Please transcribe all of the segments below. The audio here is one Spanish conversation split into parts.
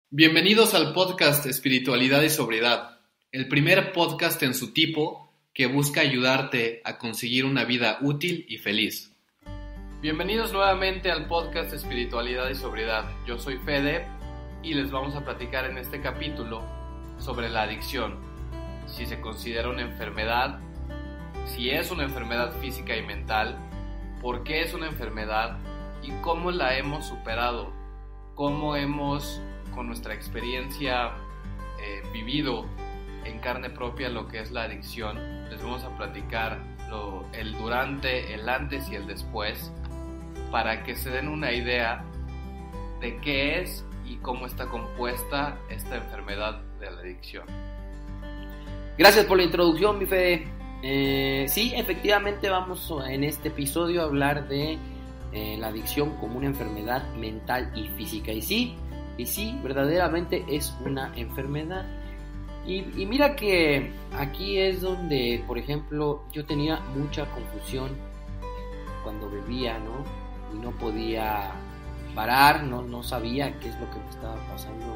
Bienvenidos al podcast Espiritualidad y Sobriedad, el primer podcast en su tipo que busca ayudarte a conseguir una vida útil y feliz. Bienvenidos nuevamente al podcast Espiritualidad y Sobriedad. Yo soy Fede y les vamos a platicar en este capítulo sobre la adicción, si se considera una enfermedad, si es una enfermedad física y mental, por qué es una enfermedad y cómo la hemos superado, cómo hemos con nuestra experiencia vivido en carne propia lo que es la adicción. Les vamos a platicar el durante, el antes y el después para que se den una idea de qué es y cómo está compuesta esta enfermedad de la adicción. Gracias por la introducción, mi Fede. Sí, efectivamente vamos en este episodio a hablar de la adicción como una enfermedad mental y física. Y sí, verdaderamente es una enfermedad. Y mira que aquí es donde, por ejemplo, yo tenía mucha confusión cuando bebía, ¿no? Y no podía parar, no sabía qué es lo que me estaba pasando.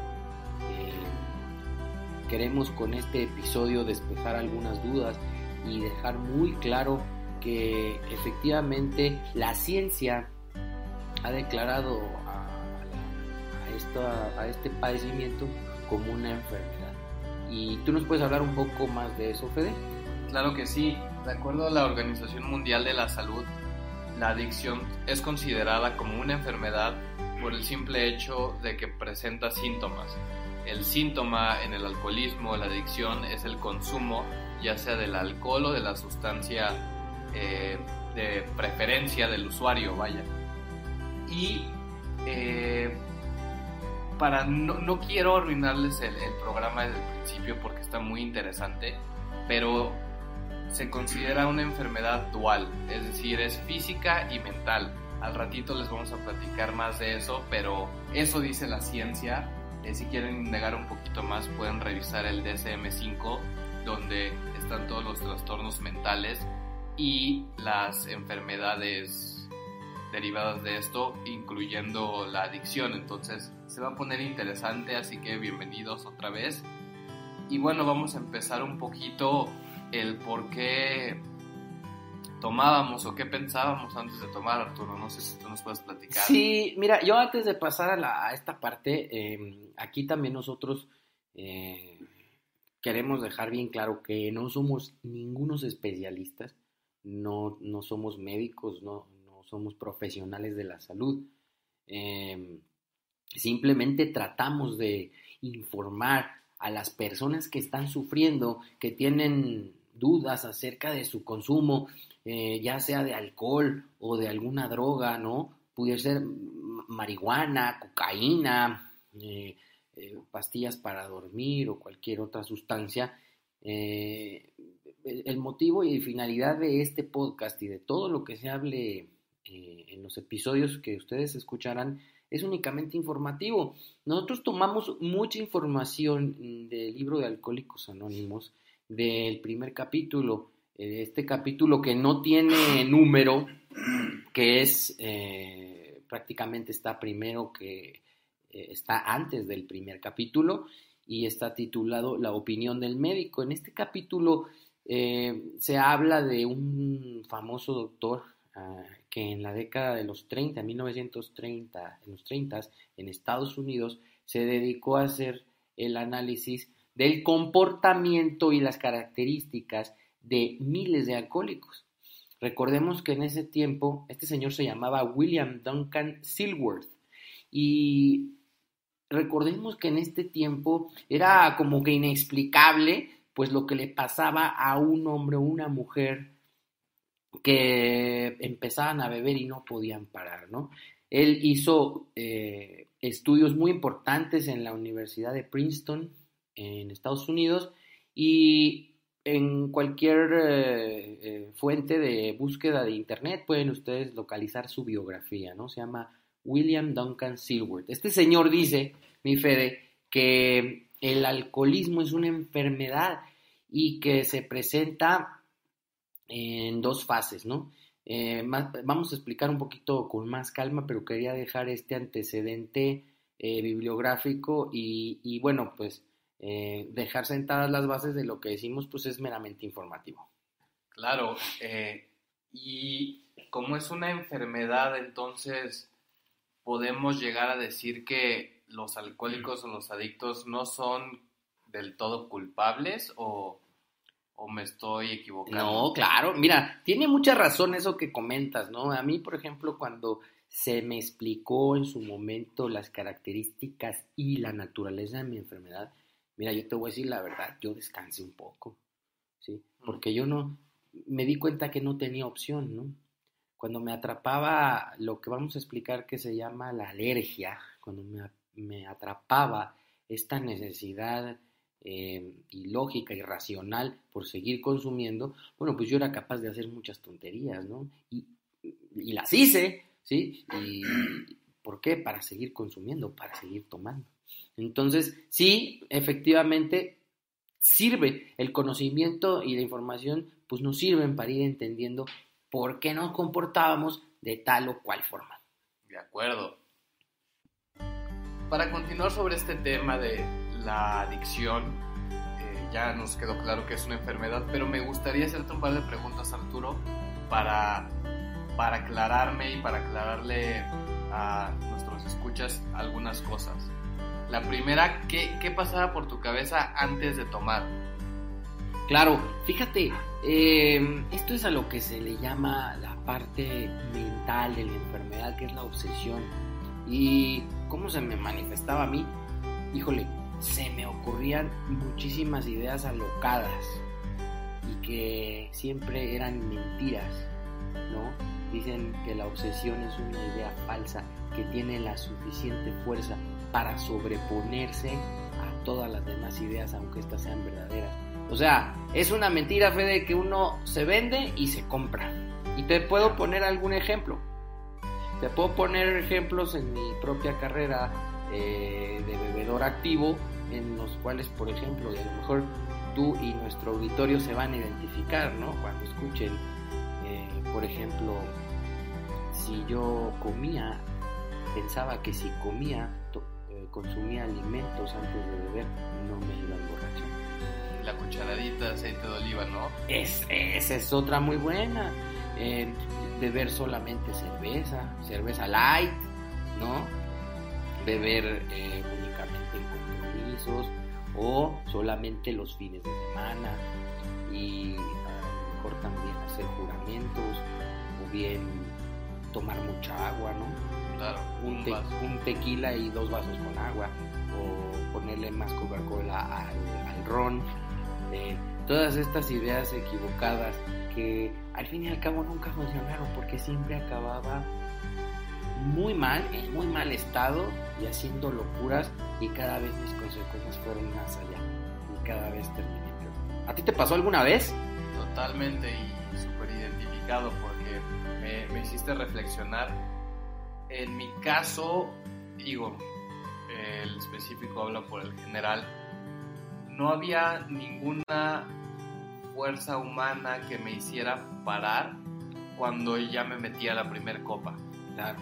Queremos con este episodio despejar algunas dudas y dejar muy claro que efectivamente la ciencia ha declarado a este padecimiento como una enfermedad. ¿Y tú nos puedes hablar un poco más de eso, Fede? Claro que sí. De acuerdo a la Organización Mundial de la Salud, la adicción es considerada como una enfermedad por el simple hecho de que presenta síntomas. El síntoma en el alcoholismo, la adicción, es el consumo ya sea del alcohol o de la sustancia de preferencia del usuario, vaya. Y no quiero arruinarles el programa desde el principio porque está muy interesante, pero se considera una enfermedad dual, es decir, es física y mental. Al ratito les vamos a platicar más de eso, pero eso dice la ciencia. Si quieren indagar un poquito más, pueden revisar el DSM-5, donde están todos los trastornos mentales y las enfermedades derivadas de esto, incluyendo la adicción. Entonces se va a poner interesante, así que bienvenidos otra vez. Y bueno, vamos a empezar un poquito el por qué tomábamos o qué pensábamos antes de tomar, Arturo. No sé si tú nos puedes platicar. Sí, mira, yo antes de pasar a esta parte, aquí también nosotros queremos dejar bien claro que no somos ningunos especialistas, no somos médicos, no somos profesionales de la salud. Simplemente tratamos de informar a las personas que están sufriendo, que tienen dudas acerca de su consumo, ya sea de alcohol o de alguna droga, ¿no? Pudiera ser marihuana, cocaína, pastillas para dormir o cualquier otra sustancia. El motivo y finalidad de este podcast y de todo lo que se hable en los episodios que ustedes escucharán es únicamente informativo. Nosotros tomamos mucha información del libro de Alcohólicos Anónimos, del primer capítulo, este capítulo que no tiene número, que es prácticamente está primero que está antes del primer capítulo y está titulado La opinión del médico. En este capítulo se habla de un famoso doctor que en la década de los 30, 1930, en los 30, en Estados Unidos, se dedicó a hacer el análisis del comportamiento y las características de miles de alcohólicos. Recordemos que en ese tiempo este señor se llamaba William Duncan Silworth y recordemos que en este tiempo era como que inexplicable pues lo que le pasaba a un hombre o una mujer que empezaban a beber y no podían parar, ¿no? Él hizo estudios muy importantes en la Universidad de Princeton, en Estados Unidos, y en cualquier fuente de búsqueda de internet pueden ustedes localizar su biografía, ¿no? Se llama William Duncan Silworth. Este señor dice, mi Fede, que el alcoholismo es una enfermedad y que se presenta en dos fases, ¿no? Vamos a explicar un poquito con más calma, pero quería dejar este antecedente bibliográfico y bueno, pues dejar sentadas las bases de lo que decimos, pues es meramente informativo. Claro, y como es una enfermedad, entonces podemos llegar a decir que los alcohólicos o los adictos no son del todo culpables o me estoy equivocando. No, claro, mira, tiene mucha razón eso que comentas, ¿no? A mí, por ejemplo, cuando se me explicó en su momento las características y la naturaleza de mi enfermedad, mira, yo te voy a decir la verdad, yo descansé un poco, ¿sí? Porque yo no, me di cuenta que no tenía opción, ¿no? Cuando me atrapaba lo que vamos a explicar que se llama la alergia, cuando me atrapaba esta necesidad ilógica, irracional por seguir consumiendo, bueno, pues yo era capaz de hacer muchas tonterías, ¿no? Y las hice, ¿sí? ¿Y por qué? Para seguir consumiendo, para seguir tomando. Entonces, sí, efectivamente, sirve el conocimiento y la información, pues nos sirven para ir entendiendo por qué nos comportábamos de tal o cual forma. De acuerdo. Para continuar sobre este tema de la adicción, ya nos quedó claro que es una enfermedad, pero me gustaría hacerte un par de preguntas, Arturo, para aclararme y para aclararle a nuestros escuchas algunas cosas. La primera, ¿qué pasaba por tu cabeza antes de tomar? Claro, fíjate, esto es a lo que se le llama la parte mental de la enfermedad, que es la obsesión. ¿Y cómo se me manifestaba a mí? Híjole, se me ocurrían muchísimas ideas alocadas y que siempre eran mentiras, ¿no? Dicen que la obsesión es una idea falsa que tiene la suficiente fuerza para sobreponerse a todas las demás ideas, aunque éstas sean verdaderas. O sea, es una mentira, Fede, que uno se vende y se compra. Y te puedo poner algún ejemplo. Te puedo poner ejemplos en mi propia carrera de bebedor activo, en los cuales, por ejemplo, y a lo mejor tú y nuestro auditorio se van a identificar, ¿no? Cuando escuchen, por ejemplo, si yo comía, pensaba que si comía, consumía alimentos antes de beber, no me iba a emborrachar. La cucharadita de aceite de oliva, ¿no? Esa es otra muy buena. Beber solamente cerveza light, ¿no? Beber únicamente en compromisos o solamente los fines de semana y a lo mejor también hacer juramentos o bien tomar mucha agua, ¿no? Claro, un tequila y 2 vasos con agua o ponerle más Coca-Cola al ron. Todas estas ideas equivocadas que al fin y al cabo nunca funcionaron porque siempre acababa muy mal, en muy mal estado y haciendo locuras y cada vez mis consecuencias fueron más allá y cada vez terminé peor. ¿A ti te pasó alguna vez? Totalmente y súper identificado porque me hiciste reflexionar. En mi caso, digo, el específico habla por el general, no había ninguna fuerza humana que me hiciera parar cuando ya me metía la primer copa. Claro.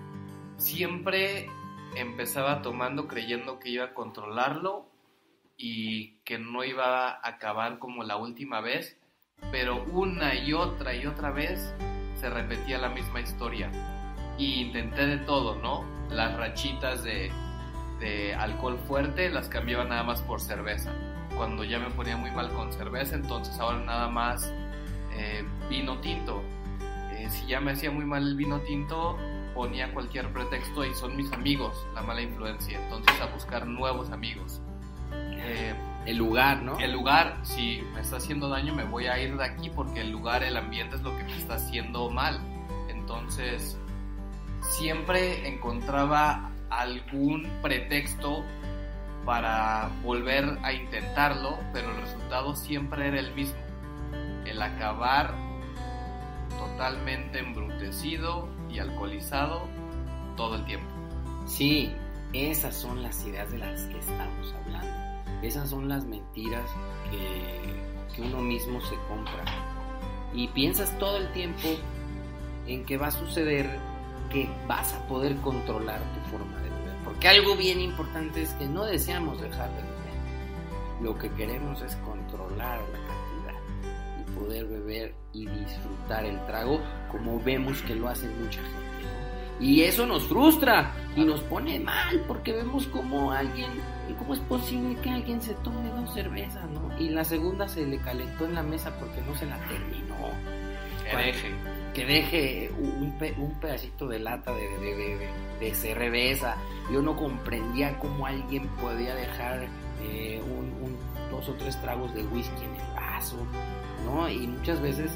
Siempre empezaba tomando creyendo que iba a controlarlo y que no iba a acabar como la última vez, pero una y otra vez se repetía la misma historia. Y intenté de todo, ¿no? Las rachitas de alcohol fuerte las cambiaba nada más por cerveza. Cuando ya me ponía muy mal con cerveza, entonces ahora nada más vino tinto. Si ya me hacía muy mal el vino tinto, ponía cualquier pretexto y son mis amigos la mala influencia. Entonces a buscar nuevos amigos. El lugar, ¿no? El lugar, si me está haciendo daño, me voy a ir de aquí porque el lugar, el ambiente es lo que me está haciendo mal. Entonces siempre encontraba algún pretexto para volver a intentarlo, pero el resultado siempre era el mismo, el acabar totalmente embrutecido y alcoholizado todo el tiempo. Sí, esas son las ideas de las que estamos hablando, esas son las mentiras que uno mismo se compra y piensas todo el tiempo en que va a suceder, que vas a poder controlar tu forma de beber, Porque algo bien importante es que no deseamos dejar de beber. Lo que queremos es controlar la cantidad y poder beber y disfrutar el trago como vemos que lo hace mucha gente, ¿no? Y eso nos frustra y nos pone mal porque vemos cómo es posible que alguien se tome 2 cervezas, ¿no? Y la segunda se le calentó en la mesa porque no se la terminó. Que deje un pedacito de lata de cerveza. Yo no comprendía cómo alguien podía dejar 2 o 3 tragos de whisky en el vaso, ¿no? Y muchas veces,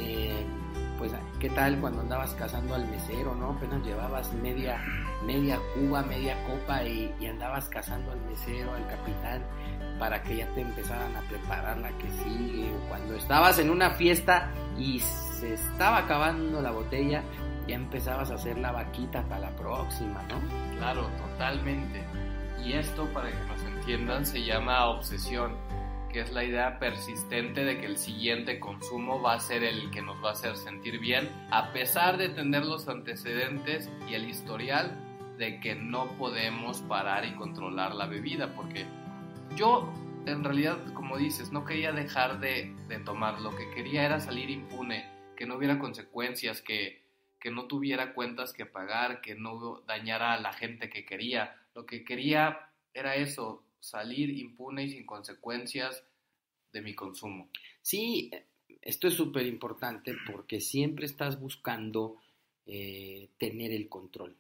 pues, ¿qué tal cuando andabas cazando al mesero, ¿no? Apenas llevabas media cuba, media copa y andabas cazando al mesero, al capitán, para que ya te empezaran a preparar la que sigue. O cuando estabas en una fiesta y se estaba acabando la botella, ya empezabas a hacer la vaquita para la próxima, ¿no? Claro, totalmente. Y esto, para que nos entiendan, se llama obsesión, que es la idea persistente de que el siguiente consumo va a ser el que nos va a hacer sentir bien, a pesar de tener los antecedentes y el historial de que no podemos parar y controlar la bebida, porque yo, en realidad, como dices, no quería dejar de tomar. Lo que quería era salir impune, que no hubiera consecuencias, que no tuviera cuentas que pagar, que no dañara a la gente que quería. Lo que quería era eso, salir impune y sin consecuencias de mi consumo. Sí, esto es súper importante porque siempre estás buscando tener el control.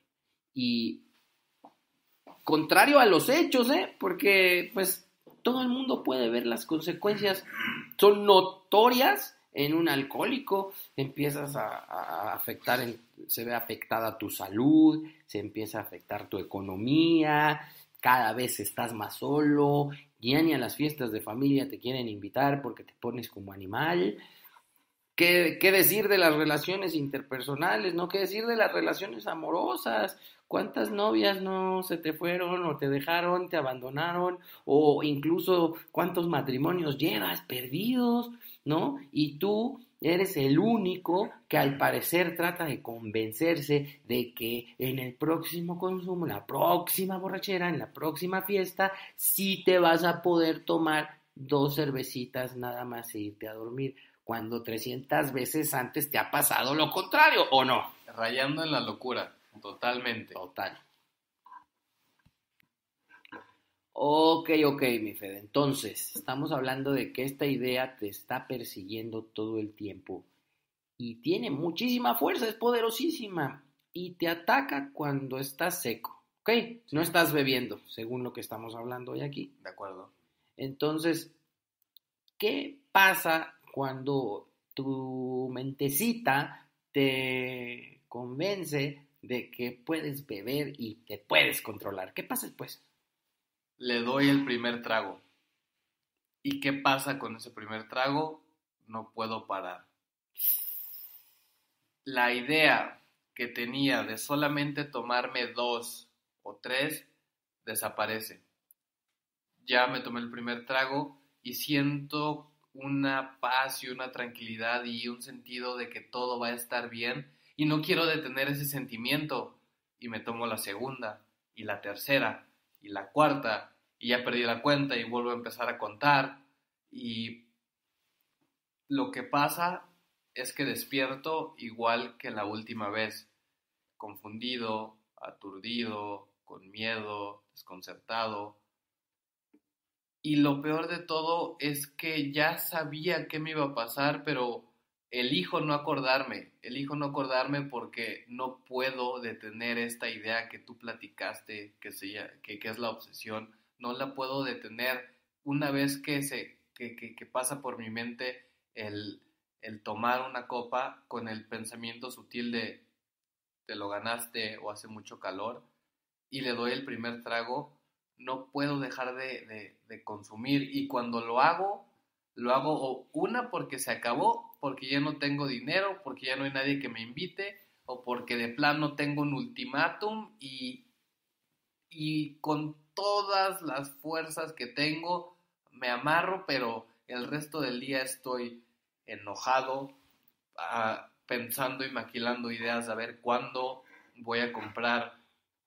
Y contrario a los hechos, porque pues todo el mundo puede ver las consecuencias, son notorias. En un alcohólico empiezas a afectar, se ve afectada tu salud, se empieza a afectar tu economía, cada vez estás más solo, ya ni a las fiestas de familia te quieren invitar porque te pones como animal. ¿Qué decir de las relaciones interpersonales? ¿No? ¿Qué decir de las relaciones amorosas? ¿Cuántas novias no se te fueron o te dejaron, te abandonaron? O incluso cuántos matrimonios llevas perdidos, ¿no? Y tú eres el único que al parecer trata de convencerse de que en el próximo consumo, en la próxima borrachera, en la próxima fiesta, sí te vas a poder tomar 2 cervecitas nada más e irte a dormir, cuando 300 veces antes te ha pasado lo contrario, ¿o no? Rayando en la locura, totalmente. Total. Ok, mi Fede. Entonces, estamos hablando de que esta idea te está persiguiendo todo el tiempo y tiene muchísima fuerza, es poderosísima y te ataca cuando estás seco, ¿ok? No estás bebiendo, según lo que estamos hablando hoy aquí. De acuerdo. Entonces, ¿qué pasa cuando tu mentecita te convence de que puedes beber y te puedes controlar? ¿Qué pasa después? Le doy el primer trago. ¿Y qué pasa con ese primer trago? No puedo parar. La idea que tenía de solamente tomarme 2 o 3 desaparece. Ya me tomé el primer trago y siento una paz y una tranquilidad y un sentido de que todo va a estar bien y no quiero detener ese sentimiento y me tomo la segunda y la tercera y la cuarta y ya perdí la cuenta y vuelvo a empezar a contar y lo que pasa es que despierto igual que la última vez, confundido, aturdido, con miedo, desconcertado. Y lo peor de todo es que ya sabía qué me iba a pasar, pero elijo no acordarme porque no puedo detener esta idea que tú platicaste, que es la obsesión, no la puedo detener. Una vez que pasa por mi mente el tomar una copa con el pensamiento sutil de te lo ganaste o hace mucho calor y le doy el primer trago, no puedo dejar de consumir y cuando lo hago o una porque se acabó, porque ya no tengo dinero, porque ya no hay nadie que me invite o porque de plano tengo un ultimátum y con todas las fuerzas que tengo me amarro, pero el resto del día estoy enojado, pensando y maquilando ideas a ver cuándo voy a comprar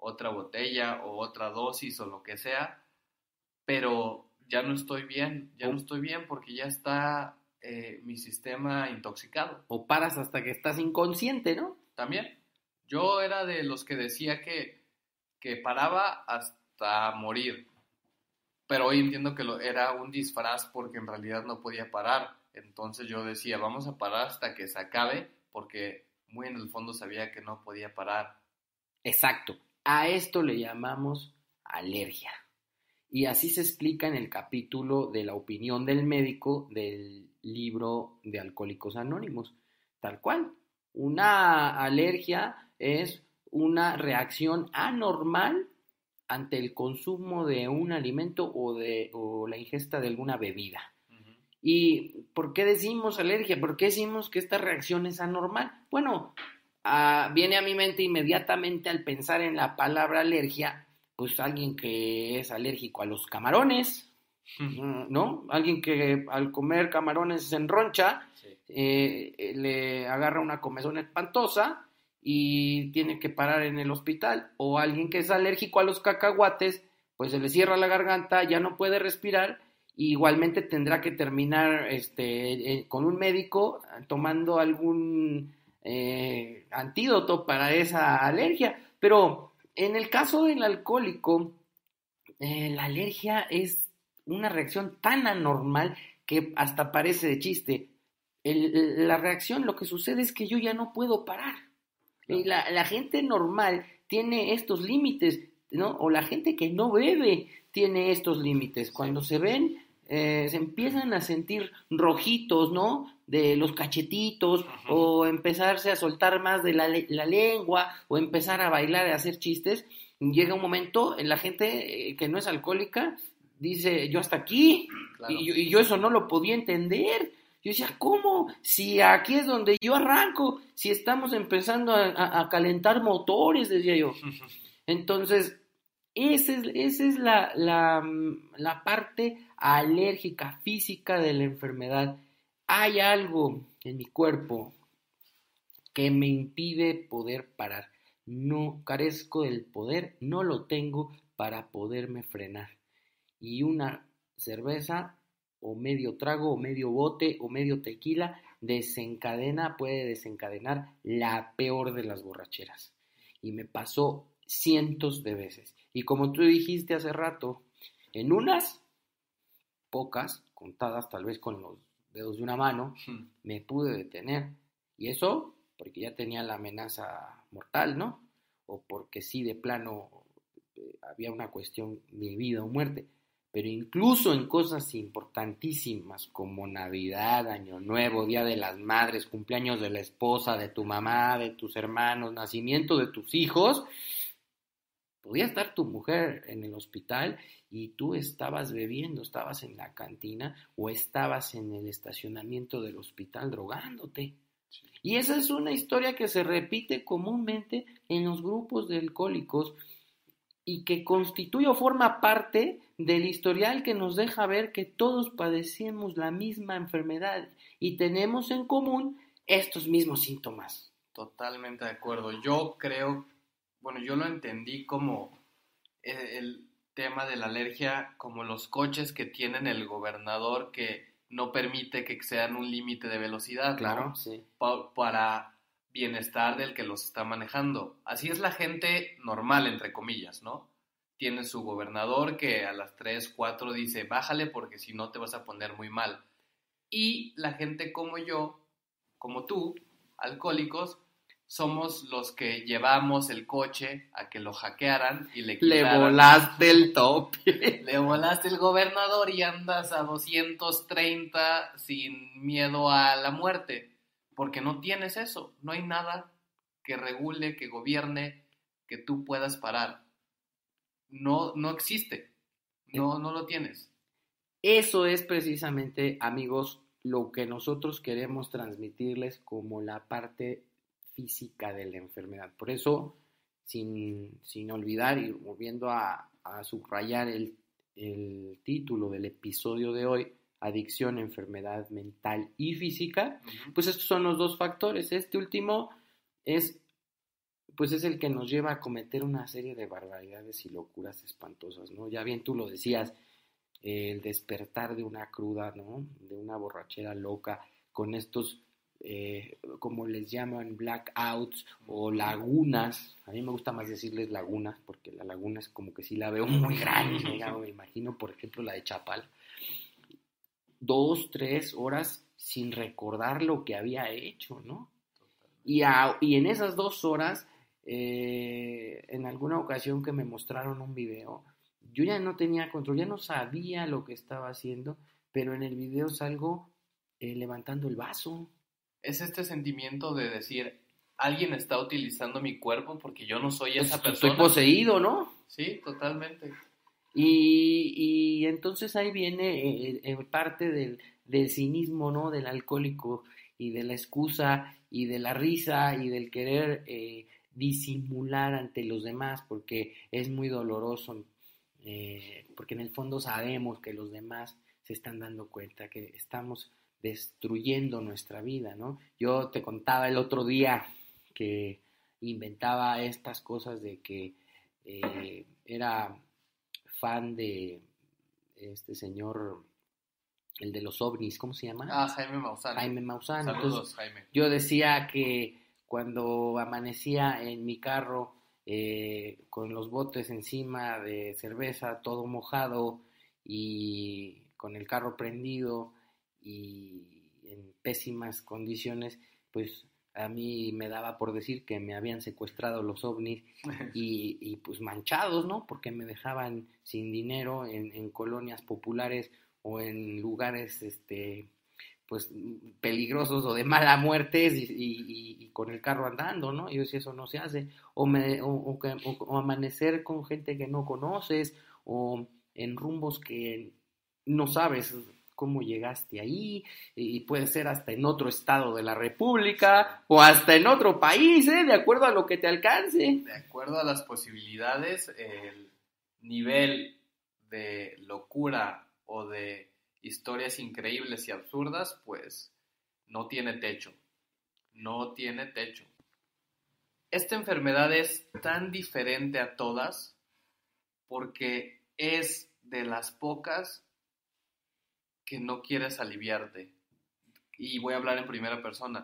otra botella o otra dosis o lo que sea, pero ya no estoy bien, porque ya está mi sistema intoxicado. O paras hasta que estás inconsciente, ¿no? También, yo era de los que decía que paraba hasta morir, pero hoy entiendo que era un disfraz porque en realidad no podía parar. Entonces yo decía, vamos a parar hasta que se acabe, porque muy en el fondo sabía que no podía parar. Exacto. A esto le llamamos alergia. Y así se explica en el capítulo de la opinión del médico del libro de Alcohólicos Anónimos. Tal cual. Una alergia es una reacción anormal ante el consumo de un alimento o la ingesta de alguna bebida. Uh-huh. ¿Y por qué decimos alergia? ¿Por qué decimos que esta reacción es anormal? Bueno, viene a mi mente inmediatamente al pensar en la palabra alergia, pues alguien que es alérgico a los camarones, ¿no? Alguien que al comer camarones se enroncha, sí. Le agarra una comezón espantosa y tiene que parar en el hospital. O alguien que es alérgico a los cacahuates, pues se le cierra la garganta, ya no puede respirar, y igualmente tendrá que terminar con un médico tomando algún antídoto para esa alergia. Pero en el caso del alcohólico, la alergia es una reacción tan anormal que hasta parece de chiste. La reacción, lo que sucede es que yo ya no puedo parar. La gente normal tiene estos límites, ¿no? O la gente que no bebe tiene estos límites. Cuando se ven, se empiezan a sentir rojitos, ¿no? De los cachetitos, uh-huh. O empezarse a soltar más de la lengua, o empezar a bailar y a hacer chistes. Llega un momento, la gente que no es alcohólica dice, yo hasta aquí, claro. y yo eso no lo podía entender. Yo decía, ¿cómo? Si aquí es donde yo arranco, si estamos empezando a calentar motores, decía yo. Entonces, esa es la parte alérgica física de la enfermedad. Hay algo en mi cuerpo que me impide poder parar. No carezco del poder, no lo tengo para poderme frenar. Y una cerveza o medio trago o medio bote o medio tequila puede desencadenar la peor de las borracheras. Y me pasó cientos de veces. Y como tú dijiste hace rato, en unas pocas, contadas tal vez con los dedos de una mano, me pude detener. Y eso porque ya tenía la amenaza mortal, ¿no? O porque sí, de plano, había una cuestión de vida o muerte. Pero incluso en cosas importantísimas como Navidad, Año Nuevo, Día de las Madres, cumpleaños de la esposa, de tu mamá, de tus hermanos, nacimiento de tus hijos, podía estar tu mujer en el hospital y tú estabas bebiendo, estabas en la cantina o estabas en el estacionamiento del hospital drogándote. Sí. Y esa es una historia que se repite comúnmente en los grupos de alcohólicos y que constituye o forma parte del historial que nos deja ver que todos padecemos la misma enfermedad y tenemos en común estos mismos síntomas. Totalmente de acuerdo. Yo creo, yo lo entendí como el tema de la alergia, como los coches que tienen el gobernador que no permite que excedan un límite de velocidad, claro, ¿no? Sí. Para bienestar del que los está manejando. Así es la gente normal, entre comillas, ¿no? Tiene su gobernador que a las 3, 4 dice, bájale porque si no te vas a poner muy mal. Y la gente como yo, como tú, alcohólicos, somos los que llevamos el coche a que lo hackearan y le quitaran. Le volaste el tope. Le volaste el gobernador y andas a 230 sin miedo a la muerte. Porque no tienes eso. No hay nada que regule, que gobierne, que tú puedas parar. No existe. No lo tienes. Eso es precisamente, amigos, lo que nosotros queremos transmitirles como la parte física de la enfermedad. Por eso, sin olvidar y volviendo a subrayar el título del episodio de hoy, adicción, enfermedad mental y física, uh-huh. Pues estos son los dos factores. Este último es pues es el que nos lleva a cometer una serie de barbaridades y locuras espantosas, ¿no? Ya bien tú lo decías, el despertar de una cruda, ¿no? De una borrachera loca, con estos, como les llaman, blackouts o lagunas. A mí me gusta más decirles lagunas, porque la laguna es como que sí la veo muy grande, ¿no? Me imagino, por ejemplo, la de Chapala. 2, 3 horas sin recordar lo que había hecho, ¿no? Y en esas 2 horas, en alguna ocasión que me mostraron un video, yo ya no tenía control, ya no sabía lo que estaba haciendo, pero en el video salgo levantando el vaso. Es este sentimiento de decir, alguien está utilizando mi cuerpo porque yo no soy esa Estoy persona. poseído, ¿no? Sí, totalmente. Y entonces ahí viene parte del cinismo, ¿no? Del alcohólico y de la excusa y de la risa y del querer disimular ante los demás, porque es muy doloroso, porque en el fondo sabemos que los demás se están dando cuenta que estamos destruyendo nuestra vida, ¿no? Yo te contaba el otro día que inventaba estas cosas de que era fan de este señor, el de los ovnis, ¿cómo se llama? Jaime Maussan. Jaime Maussan. Saludos, entonces, Jaime. yo decía que cuando amanecía en mi carro con los botes encima de cerveza, todo mojado y con el carro prendido y en pésimas condiciones, pues a mí me daba por decir que me habían secuestrado los ovnis y pues manchados, ¿no? Porque me dejaban sin dinero en colonias populares o en lugares pues peligrosos o de mala muerte y con el carro andando, ¿no? Yo decía, eso no se hace. O amanecer con gente que no conoces o en rumbos que no sabes cómo llegaste ahí, y puede ser hasta en otro estado de la República o hasta en otro país, de acuerdo a lo que te alcance. De acuerdo a las posibilidades, el nivel de locura o de historias increíbles y absurdas, pues no tiene techo. No tiene techo. Esta enfermedad es tan diferente a todas porque es de las pocas que no quieres aliviarte. Y voy a hablar en primera persona.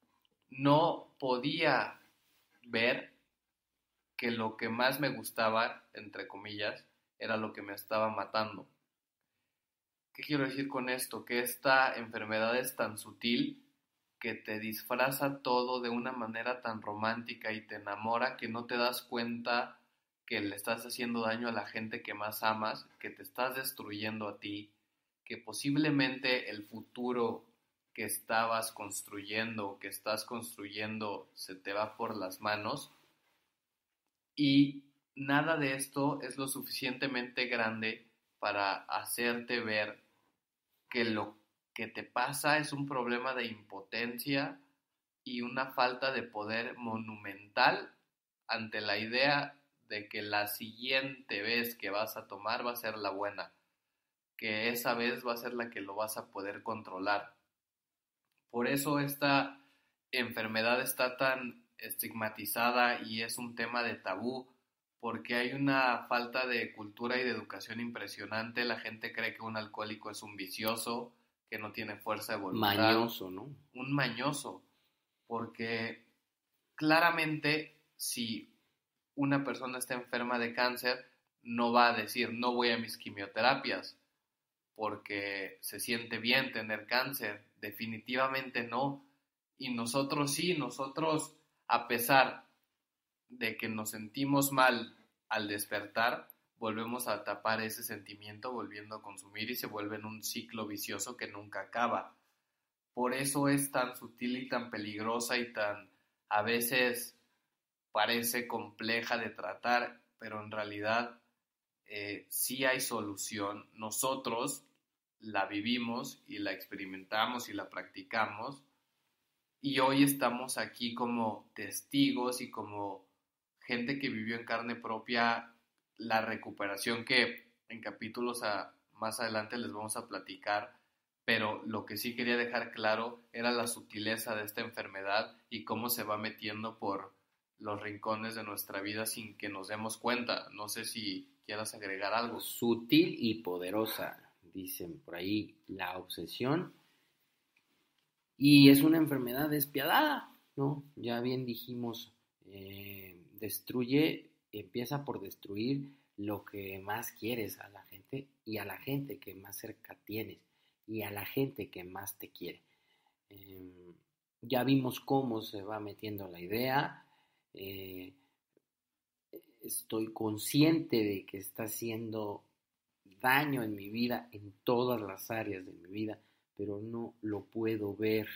No podía ver que lo que más me gustaba, entre comillas, era lo que me estaba matando. ¿Qué quiero decir con esto? Que esta enfermedad es tan sutil que te disfraza todo de una manera tan romántica y te enamora que no te das cuenta que le estás haciendo daño a la gente que más amas, que te estás destruyendo a ti, que posiblemente el futuro que estabas construyendo, que estás construyendo, se te va por las manos. Y nada de esto es lo suficientemente grande para hacerte ver que lo que te pasa es un problema de impotencia y una falta de poder monumental ante la idea de que la siguiente vez que vas a tomar va a ser la buena, que esa vez va a ser la que lo vas a poder controlar. Por eso esta enfermedad está tan estigmatizada y es un tema de tabú, porque hay una falta de cultura y de educación impresionante. La gente cree que un alcohólico es un vicioso, que no tiene fuerza de voluntad. Mañoso, ¿no? Un mañoso, porque claramente si una persona está enferma de cáncer, no va a decir no voy a mis quimioterapias porque se siente bien tener cáncer. Definitivamente no. Y nosotros sí, nosotros, a pesar de que nos sentimos mal al despertar, volvemos a tapar ese sentimiento volviendo a consumir y se vuelve en un ciclo vicioso que nunca acaba. Por eso es tan sutil y tan peligrosa y tan, a veces parece compleja de tratar, pero en realidad sí hay solución. Nosotros la vivimos y la experimentamos y la practicamos, y hoy estamos aquí como testigos y como gente que vivió en carne propia la recuperación, que en capítulos más adelante les vamos a platicar, pero lo que sí quería dejar claro era la sutileza de esta enfermedad y cómo se va metiendo por los rincones de nuestra vida sin que nos demos cuenta. No sé si quieras agregar algo. Sutil y poderosa, dicen por ahí, la obsesión. Y es una enfermedad despiadada, ¿no? Ya bien dijimos, empieza por destruir lo que más quieres a la gente y a la gente que más cerca tienes y a la gente que más te quiere. Ya vimos cómo se va metiendo la idea. Estoy consciente de que está haciendo daño en mi vida, en todas las áreas de mi vida, pero no lo puedo ver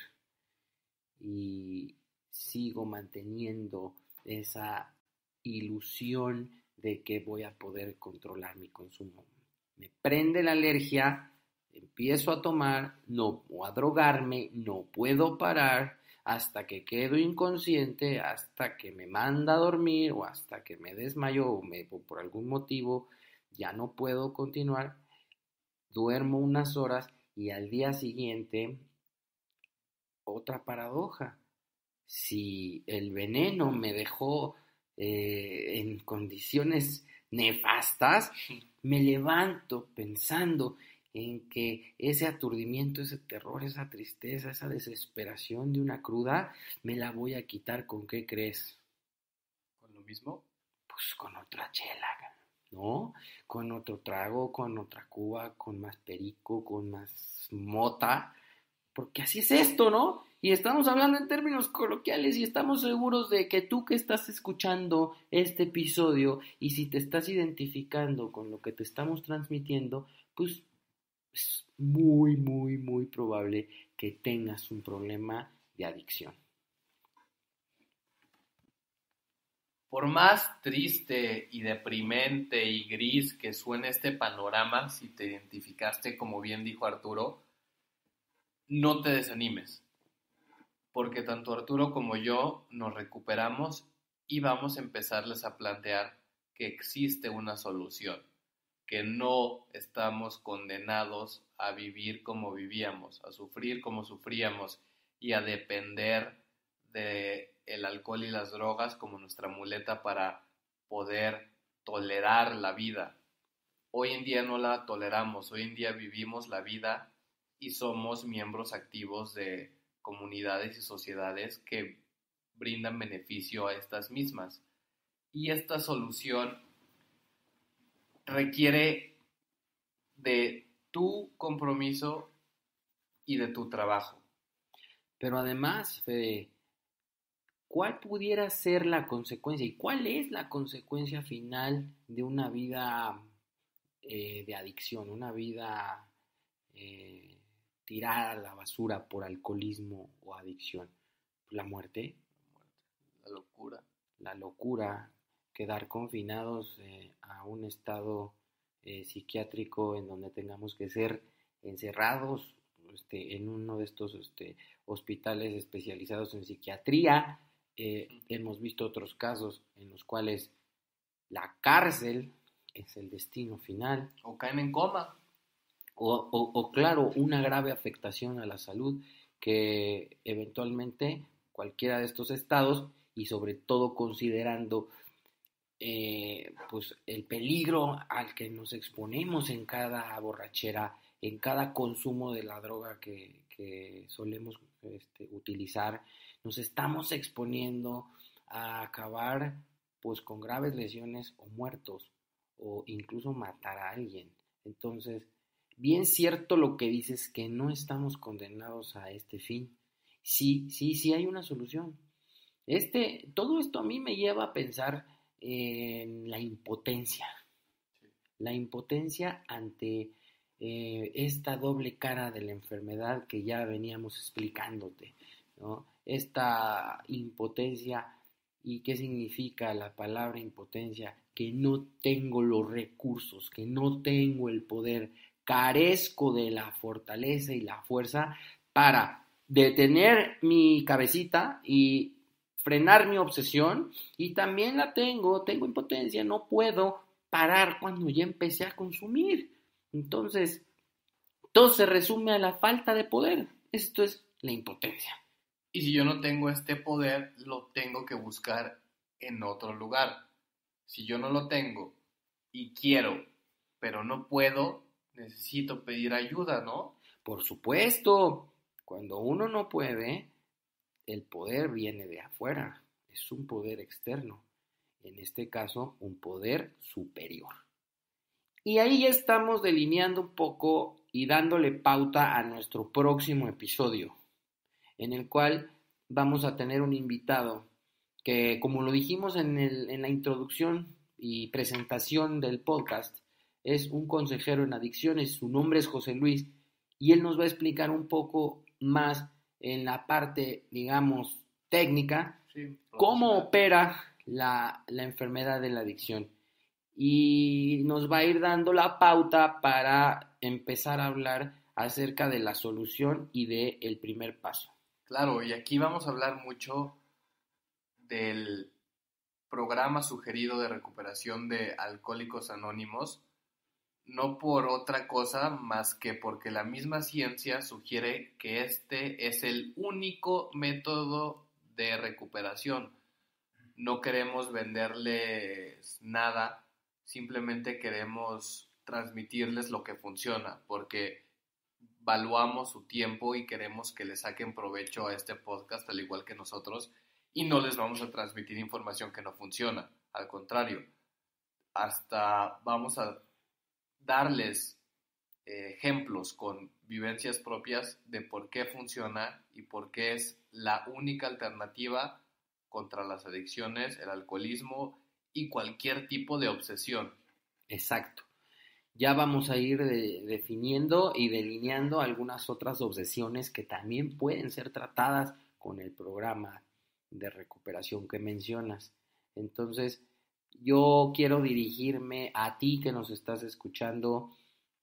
y sigo manteniendo esa ilusión de que voy a poder controlar mi consumo. Me prende la alergia, empiezo a tomar, no, o a drogarme, no puedo parar hasta que quedo inconsciente, hasta que me manda a dormir o hasta que me desmayo o por algún motivo ya no puedo continuar. Duermo unas horas y al día siguiente, otra paradoja. Si el veneno me dejó en condiciones nefastas, me levanto pensando en que ese aturdimiento, ese terror, esa tristeza, esa desesperación de una cruda, me la voy a quitar. ¿Con qué crees? ¿Con lo mismo? Pues con otra chela, ¿no? Con otro trago, con otra cuba, con más perico, con más mota, porque así es esto, ¿no? Y estamos hablando en términos coloquiales y estamos seguros de que tú que estás escuchando este episodio y si te estás identificando con lo que te estamos transmitiendo, pues es muy, muy, muy probable que tengas un problema de adicción. Por más triste y deprimente y gris que suene este panorama, si te identificaste, como bien dijo Arturo, no te desanimes, porque tanto Arturo como yo nos recuperamos y vamos a empezarles a plantear que existe una solución, que no estamos condenados a vivir como vivíamos, a sufrir como sufríamos y a depender del alcohol y las drogas como nuestra muleta para poder tolerar la vida. Hoy en día no la toleramos, hoy en día vivimos la vida y somos miembros activos de comunidades y sociedades que brindan beneficio a estas mismas. Y esta solución requiere de tu compromiso y de tu trabajo. Pero además, Fede, ¿cuál pudiera ser la consecuencia y cuál es la consecuencia final de una vida de adicción, una vida tirada a la basura por alcoholismo o adicción? La muerte, la locura, quedar confinados a un estado psiquiátrico en donde tengamos que ser encerrados en uno de estos hospitales especializados en psiquiatría. Hemos visto otros casos en los cuales la cárcel es el destino final. O caen en coma. O claro, una grave afectación a la salud que eventualmente cualquiera de estos estados, y sobre todo considerando pues el peligro al que nos exponemos en cada borrachera, en cada consumo de la droga que solemos utilizar, nos estamos exponiendo a acabar pues con graves lesiones o muertos o incluso matar a alguien. Entonces, bien cierto lo que dices, que no estamos condenados a este fin. Sí hay una solución. Todo esto a mí me lleva a pensar en la impotencia. La impotencia ante esta doble cara de la enfermedad que ya veníamos explicándote, ¿no? Esta impotencia. ¿Y qué significa la palabra impotencia? Que no tengo los recursos, que no tengo el poder, carezco de la fortaleza y la fuerza para detener mi cabecita y frenar mi obsesión, y también tengo impotencia, no puedo parar cuando ya empecé a consumir. Entonces, todo se resume a la falta de poder. Esto es la impotencia. Y si yo no tengo este poder, lo tengo que buscar en otro lugar. Si yo no lo tengo y quiero, pero no puedo, necesito pedir ayuda, ¿no? Por supuesto, cuando uno no puede, el poder viene de afuera, es un poder externo, en este caso un poder superior. Y ahí ya estamos delineando un poco y dándole pauta a nuestro próximo episodio, en el cual vamos a tener un invitado que, como lo dijimos en la introducción y presentación del podcast, es un consejero en adicciones, su nombre es José Luis, y él nos va a explicar un poco más en la parte, digamos, técnica, Sí, cómo opera la enfermedad de la adicción. Y nos va a ir dando la pauta para empezar a hablar acerca de la solución y del primer paso. Claro, y aquí vamos a hablar mucho del programa sugerido de recuperación de Alcohólicos Anónimos, no por otra cosa más que porque la misma ciencia sugiere que este es el único método de recuperación. No queremos venderles nada, simplemente queremos transmitirles lo que funciona, porque valuamos su tiempo y queremos que le saquen provecho a este podcast al igual que nosotros, y no les vamos a transmitir información que no funciona, al contrario, hasta vamos a darles ejemplos con vivencias propias de por qué funciona y por qué es la única alternativa contra las adicciones, el alcoholismo y cualquier tipo de obsesión. Exacto. Ya vamos a ir definiendo y delineando algunas otras obsesiones que también pueden ser tratadas con el programa de recuperación que mencionas. Entonces, yo quiero dirigirme a ti que nos estás escuchando.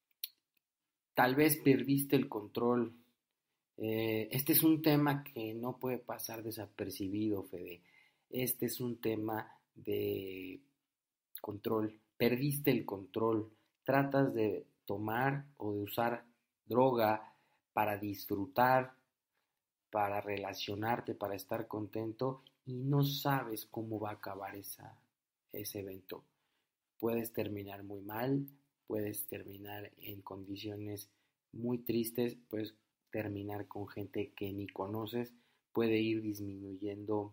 Tal vez perdiste el control. Este es un tema que no puede pasar desapercibido, Fede. Este es un tema de control. Perdiste el control. Tratas de tomar o de usar droga para disfrutar, para relacionarte, para estar contento y no sabes cómo va a acabar ese evento. Puedes terminar muy mal, puedes terminar en condiciones muy tristes, puedes terminar con gente que ni conoces, puede ir disminuyendo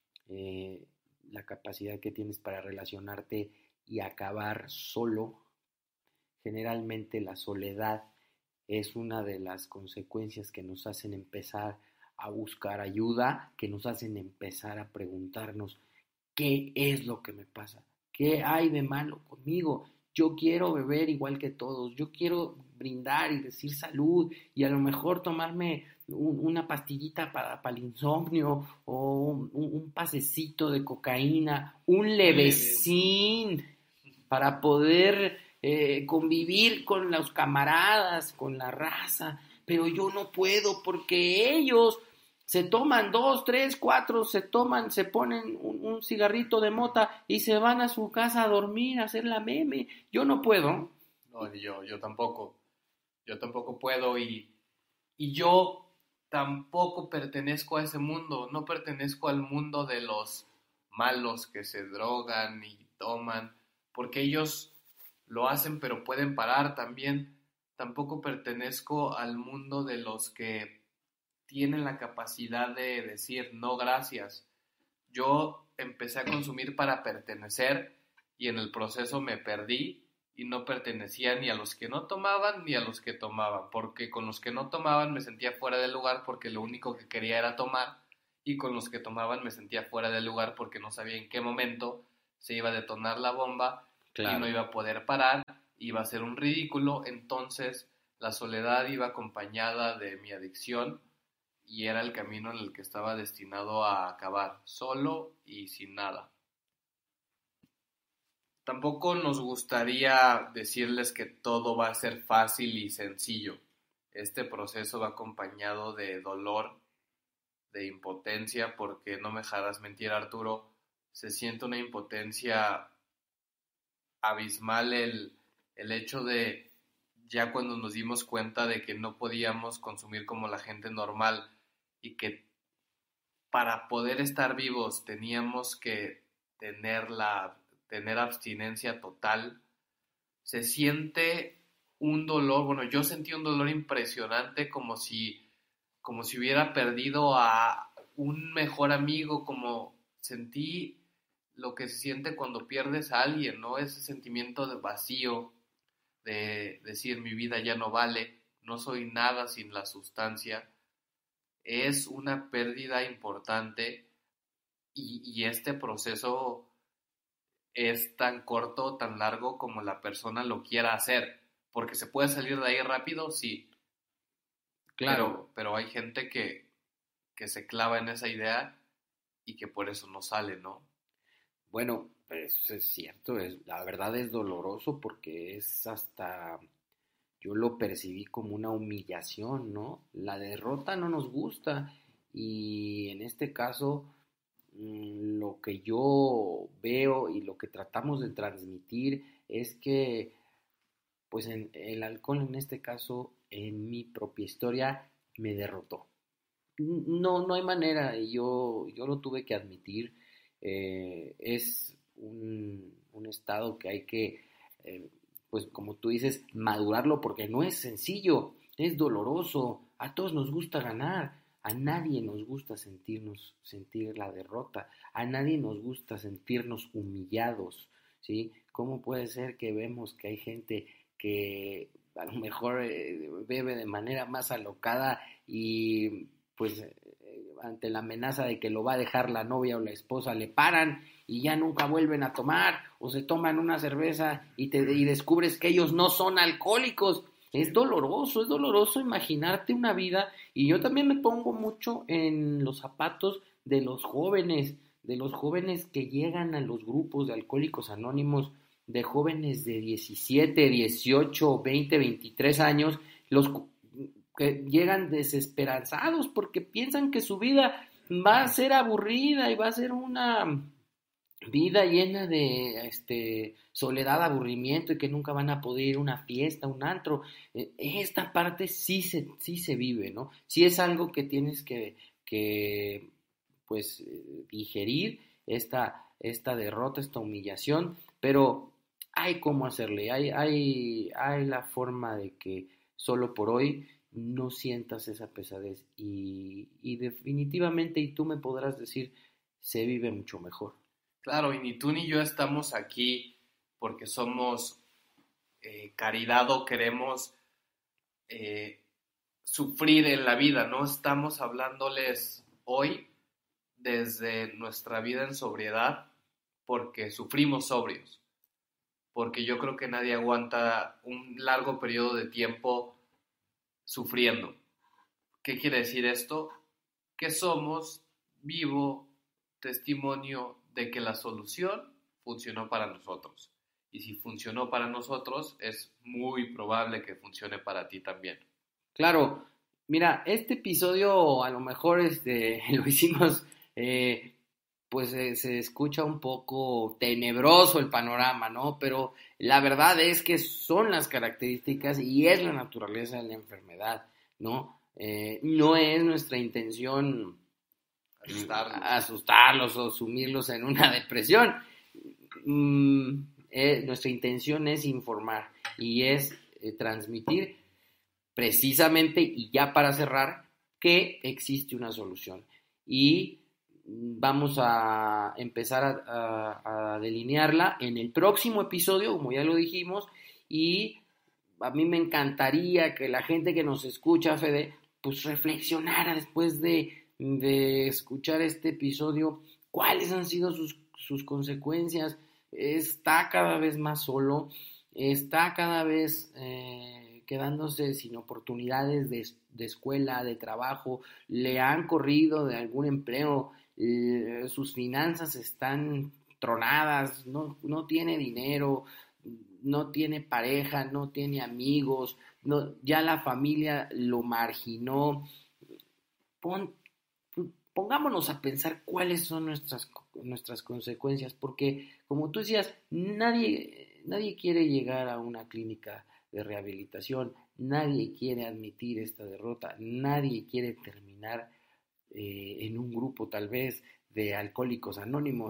la capacidad que tienes para relacionarte y acabar solo. Generalmente la soledad es una de las consecuencias que nos hacen empezar a buscar ayuda, que nos hacen empezar a preguntarnos ¿qué es lo que me pasa? ¿Qué hay de malo conmigo? Yo quiero beber igual que todos, yo quiero brindar y decir salud y a lo mejor tomarme una pastillita para el insomnio o un pasecito de cocaína, un levecín para poder convivir con los camaradas, con la raza, pero yo no puedo porque ellos se toman 2, 3, 4, se ponen un cigarrito de mota y se van a su casa a dormir, a hacer la meme. Yo no puedo. No, yo tampoco. Yo tampoco puedo y yo tampoco pertenezco a ese mundo. No pertenezco al mundo de los malos que se drogan y toman, porque ellos lo hacen pero pueden parar también. Tampoco pertenezco al mundo de los que tienen la capacidad de decir no gracias. Yo empecé a consumir para pertenecer y en el proceso me perdí y no pertenecía ni a los que no tomaban ni a los que tomaban, porque con los que no tomaban me sentía fuera del lugar porque lo único que quería era tomar, y con los que tomaban me sentía fuera del lugar porque no sabía en qué momento se iba a detonar la bomba. Claro. Y no iba a poder parar, iba a ser un ridículo. Entonces la soledad iba acompañada de mi adicción y era el camino en el que estaba destinado a acabar, solo y sin nada. Tampoco nos gustaría decirles que todo va a ser fácil y sencillo. Este proceso va acompañado de dolor, de impotencia, porque no me dejarás mentir, Arturo, se siente una impotencia abismal el hecho de ya cuando nos dimos cuenta de que no podíamos consumir como la gente normal y que para poder estar vivos teníamos que tener abstinencia total, se siente un dolor. Bueno, yo sentí un dolor impresionante, como si hubiera perdido a un mejor amigo, como sentí lo que se siente cuando pierdes a alguien, ¿no? Ese sentimiento de vacío, de decir mi vida ya no vale, no soy nada sin la sustancia, es una pérdida importante y este proceso es tan corto o tan largo como la persona lo quiera hacer, porque se puede salir de ahí rápido, sí, Claro. pero hay gente que se clava en esa idea y que por eso no sale, ¿no? Bueno, pues es cierto, la verdad es doloroso porque es hasta, yo lo percibí como una humillación, ¿no? La derrota no nos gusta y en este caso lo que yo veo y lo que tratamos de transmitir es que pues el alcohol en este caso en mi propia historia me derrotó. No, no hay manera, y yo lo tuve que admitir. Es un estado que hay que, pues como tú dices, madurarlo porque no es sencillo, es doloroso. A todos nos gusta ganar, a nadie nos gusta sentir la derrota, a nadie nos gusta sentirnos humillados, ¿sí? ¿Cómo puede ser que vemos que hay gente que a lo mejor bebe de manera más alocada y pues ante la amenaza de que lo va a dejar la novia o la esposa, le paran y ya nunca vuelven a tomar, o se toman una cerveza y descubres que ellos no son alcohólicos? Es doloroso imaginarte una vida, y yo también me pongo mucho en los zapatos de los jóvenes que llegan a los grupos de Alcohólicos Anónimos, de jóvenes de 17, 18, 20, 23 años, los que llegan desesperanzados porque piensan que su vida va a ser aburrida y va a ser una vida llena de soledad, aburrimiento, y que nunca van a poder ir a una fiesta, un antro. Esta parte sí se vive, ¿no? Sí es algo que tienes que pues digerir esta derrota, esta humillación, pero hay cómo hacerle, hay la forma de que solo por hoy no sientas esa pesadez y definitivamente, y tú me podrás decir, se vive mucho mejor. Claro, y ni tú ni yo estamos aquí porque somos caridad o queremos eh, sufrir en la vida, no estamos hablándoles hoy desde nuestra vida en sobriedad porque sufrimos sobrios, porque yo creo que nadie aguanta un largo periodo de tiempo sufriendo. ¿Qué quiere decir esto? Que somos vivo testimonio de que la solución funcionó para nosotros. Y si funcionó para nosotros, es muy probable que funcione para ti también. Claro, mira, este episodio a lo mejor lo hicimos, pues se escucha un poco tenebroso el panorama, ¿no? Pero la verdad es que son las características y es la naturaleza de la enfermedad, ¿no? No es nuestra intención asustarlos o sumirlos en una depresión. Nuestra intención es informar y es transmitir precisamente, y ya para cerrar, que existe una solución. Y vamos a empezar a delinearla en el próximo episodio, como ya lo dijimos, y a mí me encantaría que la gente que nos escucha, Fede, pues reflexionara después de escuchar este episodio, cuáles han sido sus consecuencias. Está cada vez más solo, está cada vez quedándose sin oportunidades de escuela, de trabajo, le han corrido de algún empleo, sus finanzas están tronadas, no tiene dinero, no tiene pareja, no tiene amigos, ya la familia lo marginó. Pongámonos a pensar cuáles son nuestras consecuencias, porque como tú decías, nadie quiere llegar a una clínica de rehabilitación, nadie quiere admitir esta derrota, nadie quiere terminar en un grupo tal vez de alcohólicos anónimos.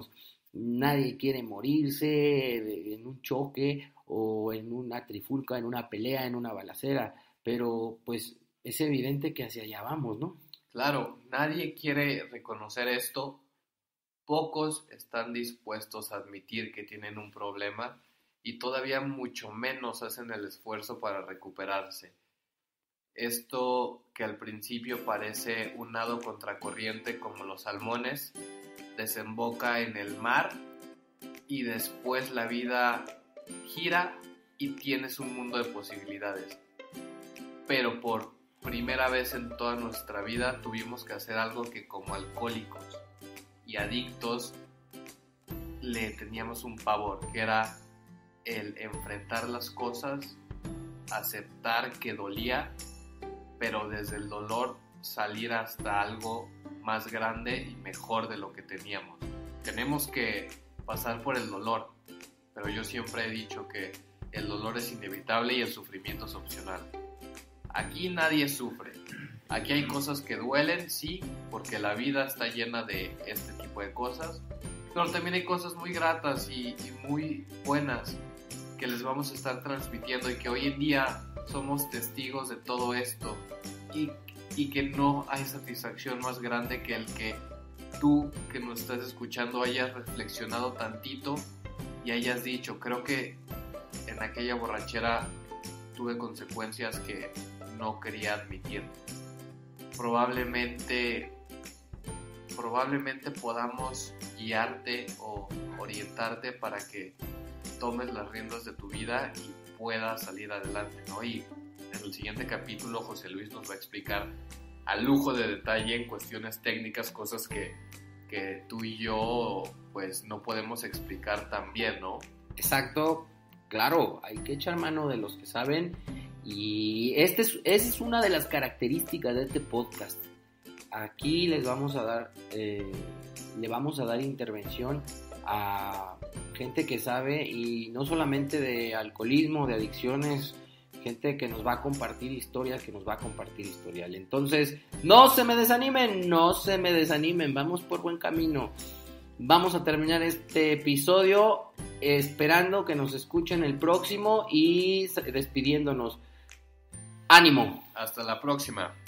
nadie quiere morirse en un choque o en una trifulca, en una pelea, en una balacera, pero pues es evidente que hacia allá vamos, ¿no? Claro, nadie quiere reconocer esto, pocos están dispuestos a admitir que tienen un problema y todavía mucho menos hacen el esfuerzo para recuperarse. Esto que al principio parece un nado contracorriente como los salmones, desemboca en el mar y después la vida gira y tienes un mundo de posibilidades. Pero por primera vez en toda nuestra vida tuvimos que hacer algo que como alcohólicos y adictos le teníamos un pavor, que era el enfrentar las cosas, aceptar que dolía, pero desde el dolor salir hasta algo más grande y mejor de lo que teníamos. Tenemos que pasar por el dolor, pero yo siempre he dicho que el dolor es inevitable y el sufrimiento es opcional. Aquí nadie sufre. Aquí hay cosas que duelen, sí, porque la vida está llena de este tipo de cosas, pero también hay cosas muy gratas y muy buenas que les vamos a estar transmitiendo y que hoy en día somos testigos de todo esto y que no hay satisfacción más grande que el que tú que nos estás escuchando hayas reflexionado tantito y hayas dicho, creo que en aquella borrachera tuve consecuencias que no quería admitir. Probablemente podamos guiarte o orientarte para que tomes las riendas de tu vida y puedas salir adelante, ¿no? Y en el siguiente capítulo José Luis nos va a explicar a lujo de detalle en cuestiones técnicas cosas que tú y yo pues no podemos explicar tan bien, ¿no? Exacto, claro, hay que echar mano de los que saben y esa es una de las características de este podcast. Aquí le vamos a dar intervención a gente que sabe y no solamente de alcoholismo, de adicciones, gente que nos va a compartir historias, que nos va a compartir historial. Entonces, no se me desanimen, vamos por buen camino. Vamos a terminar este episodio esperando que nos escuchen el próximo y despidiéndonos. ¡Ánimo! Hasta la próxima.